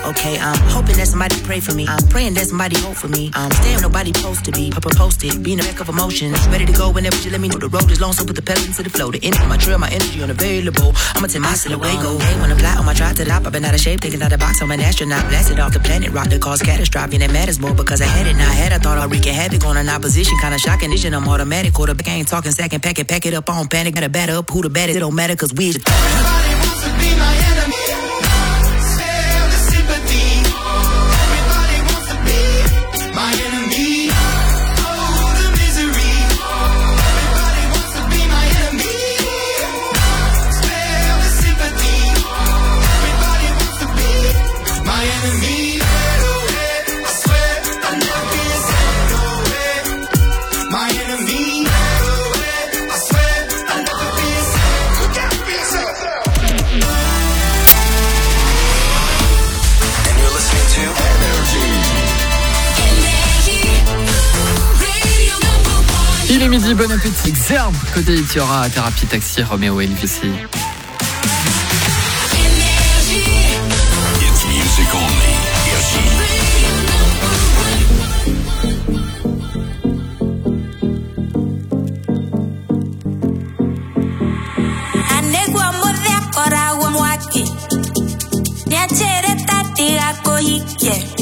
Okay, I'm hoping that somebody pray for me. I'm praying that somebody hope for me. I'm staying nobody supposed to be. Posted, being a wreck of emotions. Ready to go whenever you let me know the road is long, so put the pedal into the flow. The end of my trail, my energy unavailable. I'ma take my silhouette go. Hey, when I'm fly on my drive to the top, I've been out of shape, thinking out the box. I'm an astronaut, blasted off the planet, rock that cause catastrophe. And it matters more because I had it, now I had. I thought I'd wreaking havoc on an opposition, kinda shocking. Vision, I'm automatic. Quarterback, I ain't talking second, pack it up, on panic. Gotta batter up, who the baddest? It don't matter, cause we just. Everybody wants to be my enemy. Spare the sympathy. Everybody wants to be my enemy. Oh, the misery. Everybody wants to be my enemy. Spare the sympathy. Everybody wants to be my enemy. I swear I'll never be a my enemy. I swear I'll never be a look out for yourself. And you're listening to Energy. Il est midi, bon appétit. Xerb, côté il y aura Thérapie Taxi, Roméo NVC. It's music only. Anegwa modhe akora wa mwaki. Niachere tati ako hike.